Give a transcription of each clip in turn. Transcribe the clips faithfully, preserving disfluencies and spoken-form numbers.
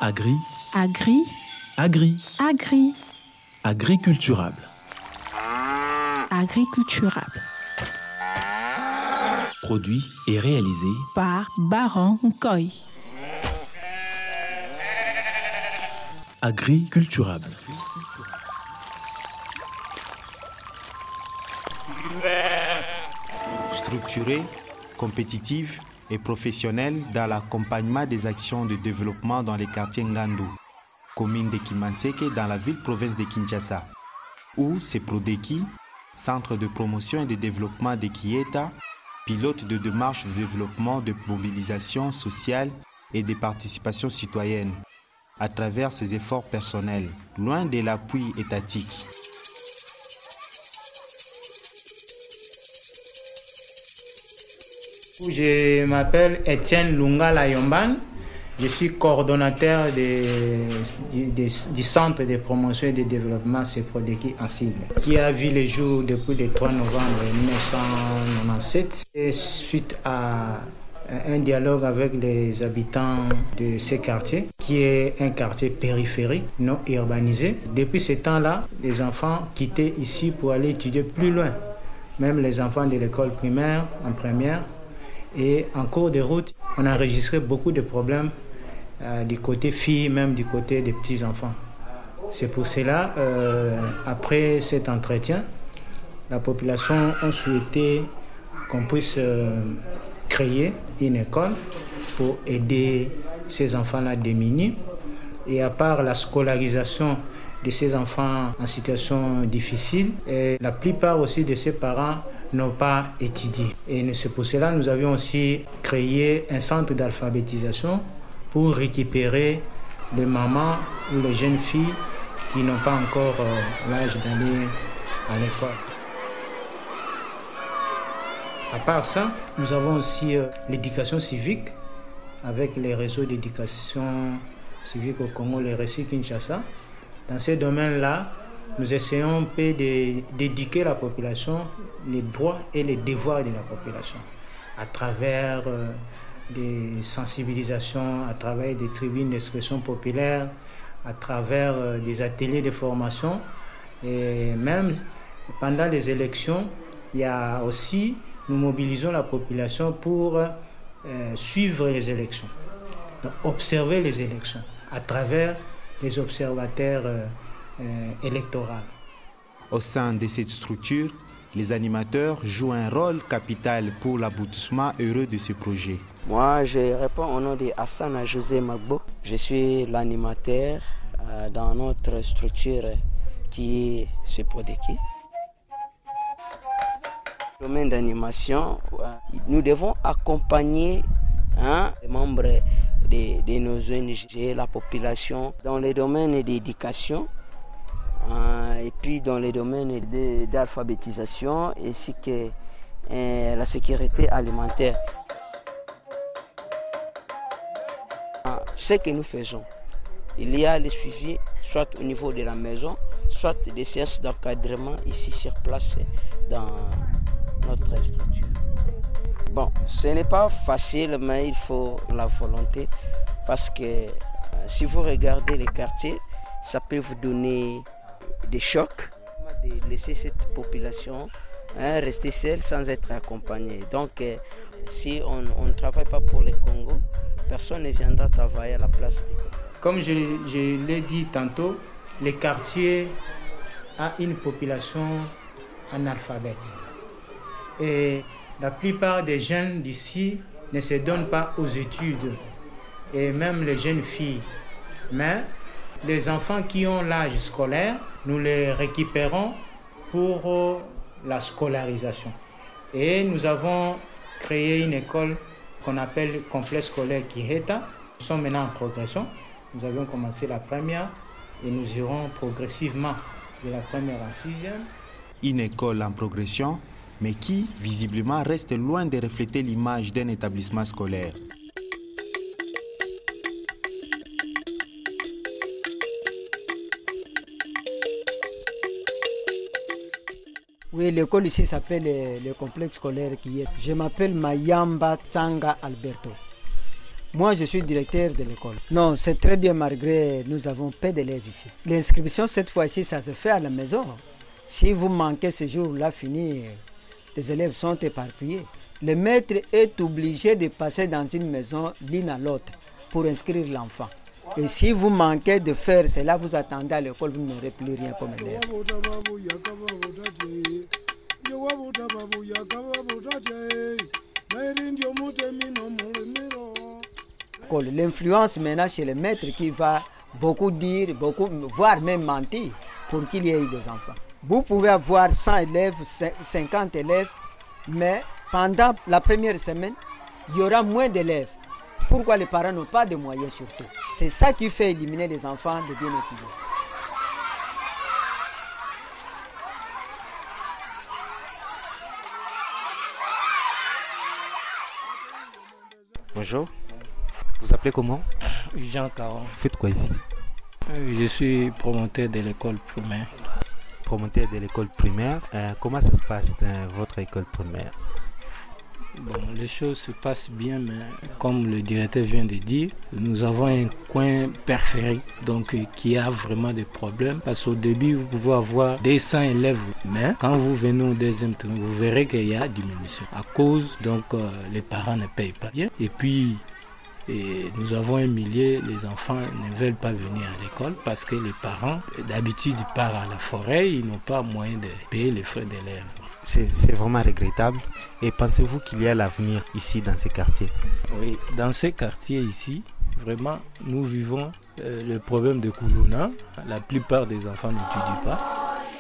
Agri. Agri. Agri. Agri. Agriculturable. Agriculturable. Produit et réalisé par Baron Nkoy. Agriculturable. Structurée, compétitive et professionnelle dans l'accompagnement des actions de développement dans les quartiers Ngandu, commune de Kimanteke dans la ville-province de Kinshasa, où CEPRODEKI, Centre de promotion et de développement de Kieta, pilote de démarches de développement de mobilisation sociale et de participation citoyenne, à travers ses efforts personnels, loin de l'appui étatique. Je m'appelle Étienne Lungala Yomban. Je suis coordonnateur de, du, de, du Centre de promotion et de développement CEPRODEKI en cible, qui a vu le jour depuis le trois novembre mille neuf cent quatre-vingt-dix-sept, et suite à un dialogue avec les habitants de ce quartier, qui est un quartier périphérique, non urbanisé. Depuis ce temps-là, les enfants quittaient ici pour aller étudier plus loin. Même les enfants de l'école primaire, en première, et en cours de route, on a enregistré beaucoup de problèmes euh, du côté filles, même du côté des petits-enfants. C'est pour cela, euh, après cet entretien, la population a souhaité qu'on puisse euh, créer une école pour aider ces enfants-là démunis. Et à part la scolarisation de ces enfants en situation difficile, et la plupart aussi de ces parents n'ont pas étudié. Et c'est pour cela que nous avions aussi créé un centre d'alphabétisation pour récupérer les mamans ou les jeunes filles qui n'ont pas encore euh, l'âge d'aller à l'école. À part ça, nous avons aussi euh, l'éducation civique avec les réseaux d'éducation civique au Congo, les R E C I Kinshasa. Dans ces domaines-là, nous essayons un peu d'éduquer la population, les droits et les devoirs de la population, à travers euh, des sensibilisations, à travers des tribunes d'expression populaire, à travers euh, des ateliers de formation. Et même pendant les élections, il y a aussi, nous mobilisons la population pour euh, suivre les élections, donc observer les élections à travers les observateurs euh, Euh, électorale. Au sein de cette structure, les animateurs jouent un rôle capital pour l'aboutissement heureux de ce projet. Moi, je réponds au nom de Hassan José Magbo. Je suis l'animateur euh, dans notre structure qui est CEPRODEKI. Le domaine d'animation, euh, nous devons accompagner hein, les membres de, de nos O N G, la population, dans les domaines d'éducation, et puis dans les domaines d'alphabétisation ainsi que euh, la sécurité alimentaire. Ce que nous faisons, il y a le suivi soit au niveau de la maison, soit des séances d'encadrement ici sur place dans notre structure. Bon, ce n'est pas facile, mais il faut la volonté parce que euh, si vous regardez les quartiers, ça peut vous donner des chocs, de laisser cette population hein, rester seule sans être accompagnée. Donc, euh, si on ne travaille pas pour le Congo, personne ne viendra travailler à la place des Congo. Comme je, je l'ai dit tantôt, les quartiers ont une population analphabète. Et la plupart des jeunes d'ici ne se donnent pas aux études, et même les jeunes filles. Mais les enfants qui ont l'âge scolaire, nous les récupérons pour la scolarisation. Et nous avons créé une école qu'on appelle complexe scolaire Kieta. Nous sommes maintenant en progression. Nous avions commencé la première et nous irons progressivement de la première à la sixième. Une école en progression, mais qui, visiblement, reste loin de refléter l'image d'un établissement scolaire. Oui, l'école ici s'appelle le, le complexe scolaire qui est. Je m'appelle Mayamba Tsanga Alberto. Moi, je suis directeur de l'école. Non, c'est très bien malgré nous avons peu d'élèves ici. L'inscription, cette fois-ci, ça se fait à la maison. Si vous manquez ce jour-là fini, les élèves sont éparpillés. Le maître est obligé de passer dans une maison l'une à l'autre pour inscrire l'enfant. Et si vous manquez de faire cela, vous attendez à l'école, vous n'aurez plus rien comme élève. L'influence maintenant chez le maître qui va beaucoup dire, beaucoup, voire même mentir pour qu'il y ait des enfants. Vous pouvez avoir cent élèves, cinquante élèves, mais pendant la première semaine, il y aura moins d'élèves. Pourquoi les parents n'ont pas de moyens surtout? C'est ça qui fait éliminer les enfants de bien étudier. Bonjour. Vous appelez comment? Jean Caron. Vous faites quoi ici? Je suis promoteur de l'école primaire. Promoteur de l'école primaire. Euh, comment ça se passe dans votre école primaire? Bon, les choses se passent bien, mais comme le directeur vient de dire, nous avons un coin périphérique donc qui a vraiment des problèmes. Parce qu'au début, vous pouvez avoir deux cents élèves, mais quand vous venez au deuxième tour, vous verrez qu'il y a diminution. À cause, donc, euh, les parents ne payent pas bien. Et puis, et nous avons un millier, les enfants ne veulent pas venir à l'école parce que les parents, d'habitude, ils partent à la forêt, ils n'ont pas moyen de payer les frais d'élèves. C'est, c'est vraiment regrettable. Et pensez-vous qu'il y a l'avenir ici dans ces quartiers? Oui, dans ces quartiers ici, vraiment, nous vivons euh, le problème de Koulouna. La plupart des enfants n'étudient pas.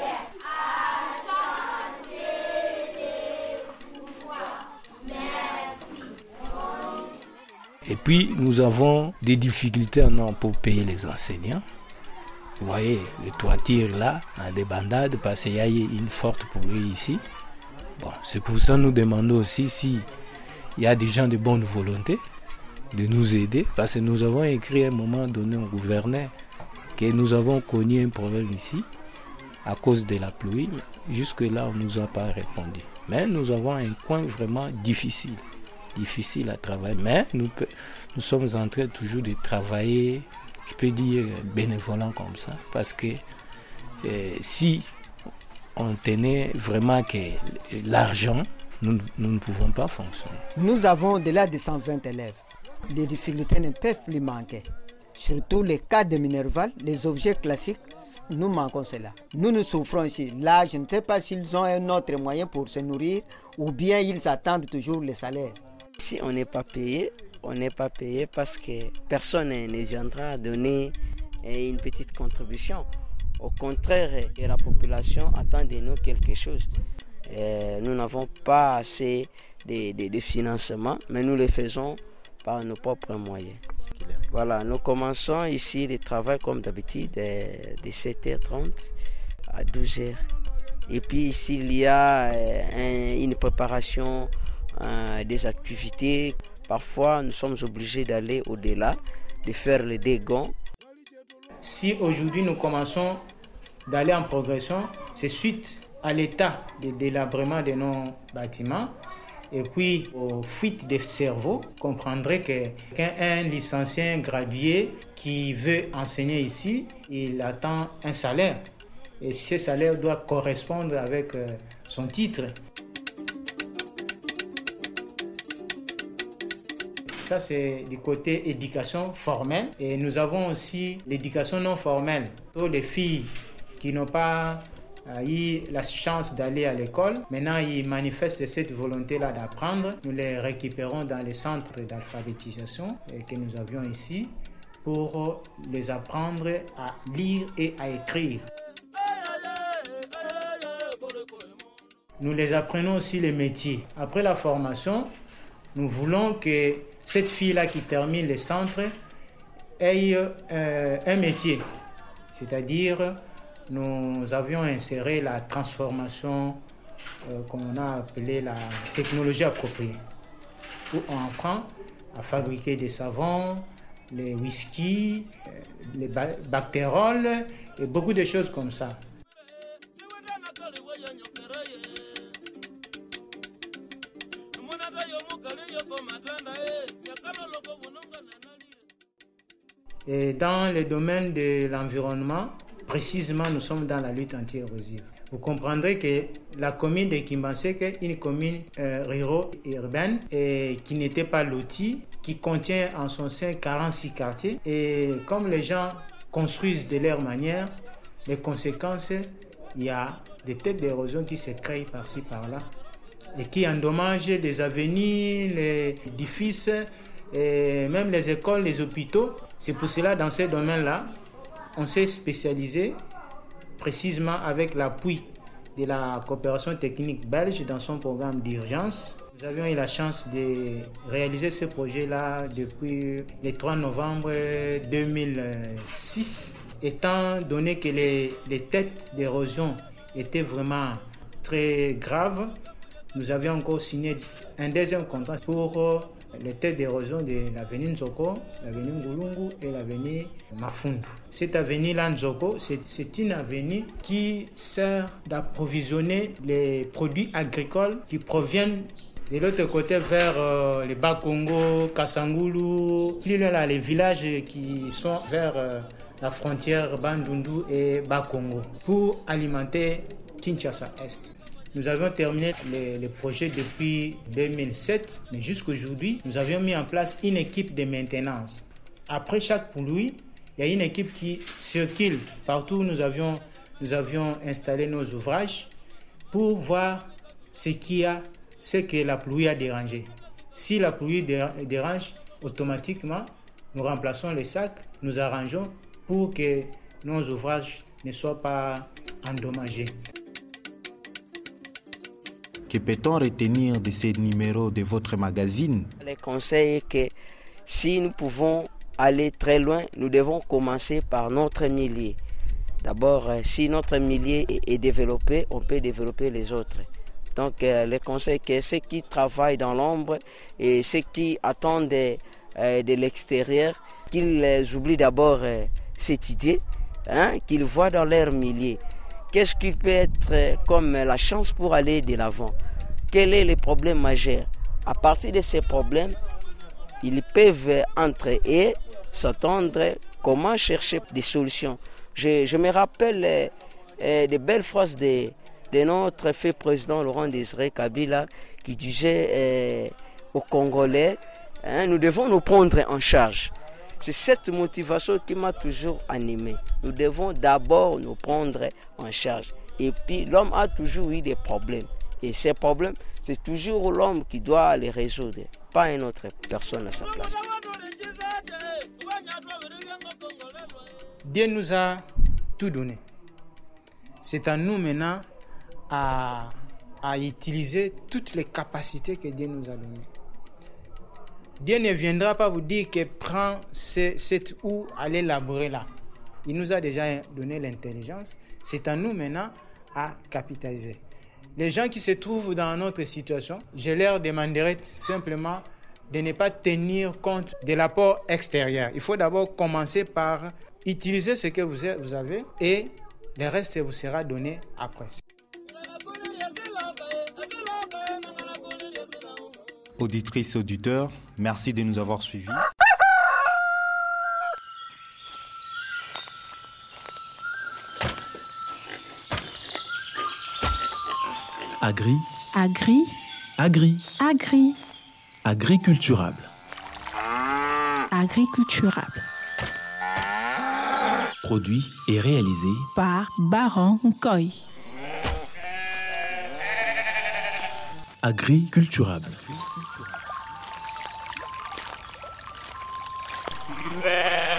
Et puis, nous avons des difficultés pour payer les enseignants. Vous voyez, le toiture là, en débandade, parce qu'il y a une forte pluie ici. Bon, c'est pour ça que nous demandons aussi s'il y a des gens de bonne volonté de nous aider, parce que nous avons écrit à un moment donné au gouverneur que nous avons connu un problème ici à cause de la pluie. Jusque-là, on ne nous a pas répondu. Mais nous avons un coin vraiment difficile. difficile à travailler, mais nous, nous sommes en train toujours de travailler, je peux dire bénévolement comme ça, parce que euh, si on tenait vraiment que l'argent, nous, nous ne pouvons pas fonctionner. Nous avons au-delà de cent vingt élèves. Les difficultés ne peuvent plus manquer. Surtout les cas de Minerval, les objets classiques, nous manquons cela. Nous nous souffrons ici. Là, je ne sais pas s'ils ont un autre moyen pour se nourrir ou bien ils attendent toujours le salaire. Si on n'est pas payé, on n'est pas payé parce que personne ne viendra donner une petite contribution. Au contraire, la population attend de nous quelque chose. Et nous n'avons pas assez de, de, de financement, mais nous le faisons par nos propres moyens. Voilà, nous commençons ici le travail comme d'habitude de sept heures trente à douze heures. Et puis s'il y a un, une préparation euh, des activités, parfois nous sommes obligés d'aller au-delà, de faire les dégâts. Si aujourd'hui nous commençons d'aller en progression, c'est suite à l'état de délabrement de nos bâtiments et puis aux fuites des cerveaux. Vous comprendrez qu'un licencié, un gradué qui veut enseigner ici, il attend un salaire. Et ce salaire doit correspondre avec son titre. Ça, c'est du côté éducation formelle. Et nous avons aussi l'éducation non formelle. Toutes les filles qui n'ont pas eu la chance d'aller à l'école, maintenant ils manifestent cette volonté-là d'apprendre. Nous les récupérons dans les centres d'alphabétisation que nous avions ici pour les apprendre à lire et à écrire. Nous les apprenons aussi les métiers. Après la formation, nous voulons que cette fille-là qui termine les centres ait euh, un métier. C'est-à-dire, nous avions inséré la transformation euh, qu'on a appelée la technologie appropriée, où on apprend à fabriquer des savons, les whisky, les bactéroles et beaucoup de choses comme ça. Yo Et dans le domaine de l'environnement, précisément, nous sommes dans la lutte anti-érosive. Vous comprendrez que la commune de Kimbanseke est une commune euh, rurale-urbaine et qui n'était pas lotie, qui contient en son sein quarante-six quartiers. Et comme les gens construisent de leur manière, les conséquences, il y a des têtes d'érosion qui se créent par-ci, par-là et qui endommagent les avenues, les édifices, et même les écoles, les hôpitaux. C'est pour cela, dans ces domaines-là, on s'est spécialisé précisément avec l'appui de la coopération technique belge dans son programme d'urgence. Nous avions eu la chance de réaliser ce projet-là depuis le trois novembre deux mille six. Étant donné que les, les têtes d'érosion étaient vraiment très graves, nous avions encore signé un deuxième contrat pour les têtes d'érosion de l'avenue Nzoko, l'avenue Ngulungu et l'avenue Mafundu. Cette avenue-là, Nzoko, c'est, c'est une avenue qui sert d'approvisionner les produits agricoles qui proviennent de l'autre côté vers euh, les Bas-Congo, Kasangulu, plus là, les villages qui sont vers euh, la frontière Bandundu et Bas-Congo pour alimenter Kinshasa Est. Nous avions terminé le, le projet depuis deux mille sept, mais jusqu'aujourd'hui, nous avions mis en place une équipe de maintenance. Après chaque pluie, il y a une équipe qui circule partout où nous avions, nous avions installé nos ouvrages pour voir ce qu'il y a, ce que la pluie a dérangé. Si la pluie dérange, automatiquement, nous remplaçons les sacs, nous arrangeons pour que nos ouvrages ne soient pas endommagés. Que peut-on retenir de ces numéros de votre magazine? Le conseil est que si nous pouvons aller très loin, nous devons commencer par notre milieu. D'abord, si notre milieu est développé, on peut développer les autres. Donc, le conseil est que ceux qui travaillent dans l'ombre et ceux qui attendent de, de l'extérieur, qu'ils oublient d'abord cette idée, hein, qu'ils voient dans leur milieu. Qu'est-ce qui peut être comme la chance pour aller de l'avant? Quel est le problème majeur? À partir de ces problèmes, ils peuvent entre eux s'attendre comment chercher des solutions. Je, je me rappelle euh, euh, des belles phrases de, de notre fait président Laurent Désiré Kabila qui disait euh, aux Congolais, hein, nous devons nous prendre en charge. C'est cette motivation qui m'a toujours animé. Nous devons d'abord nous prendre en charge. Et puis l'homme a toujours eu des problèmes. Et ces problèmes, c'est toujours l'homme qui doit les résoudre, pas une autre personne à sa place. Dieu nous a tout donné. C'est à nous maintenant à, à utiliser toutes les capacités que Dieu nous a données. Dieu ne viendra pas vous dire que prends cette ou allez labourer là. Il nous a déjà donné l'intelligence. C'est à nous maintenant à capitaliser. Les gens qui se trouvent dans notre situation, je leur demanderai simplement de ne pas tenir compte de l'apport extérieur. Il faut d'abord commencer par utiliser ce que vous avez et le reste vous sera donné après. Auditrices, auditeurs, merci de nous avoir suivis. Agri, Agri, Agri, Agri, Agriculturable. Agriculturable. Produit et réalisé Par Baron Nkoy. Agriculturable. Yeah.